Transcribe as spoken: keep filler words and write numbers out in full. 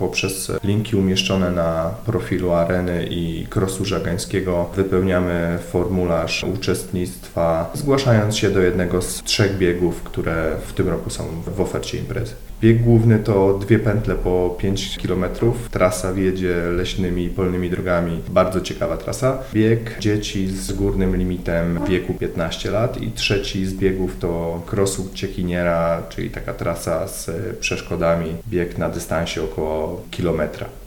Poprzez linki umieszczone na profilu Areny i Crossu Żagańskiego wypełniamy formularz uczestnictwa, zgłaszając się do jednego z trzech biegów, które w tym roku są w ofercie imprezy. Bieg główny to dwie pętle po pięć kilometrów. Trasa wiedzie leśnymi i polnymi drogami. Bardzo ciekawa trasa. Bieg dzieci z górnym limitem wieku piętnaście lat i trzeci z biegów to Crossu Ciekiniera, czyli taka trasa z przeszkodami. Bieg na dystansie około kilometra.